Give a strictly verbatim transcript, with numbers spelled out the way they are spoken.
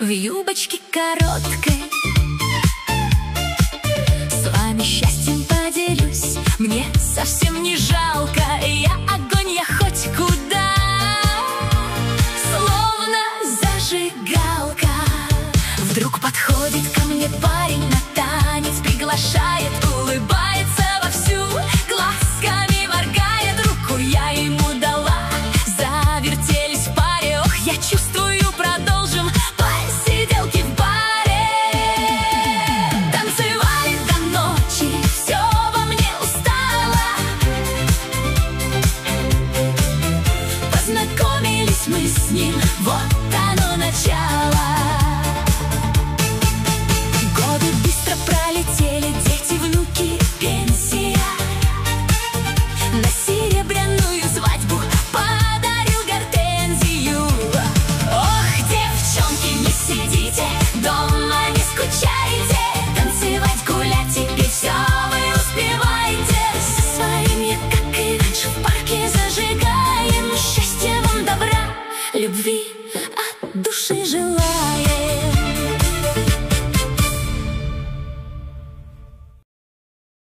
в юбочке короткой. С вами счастьем поделюсь, мне совсем не жалко. Я огонь, я хоть куда, словно зажигалка. Вдруг подходит ко мне парень на танец, приглашает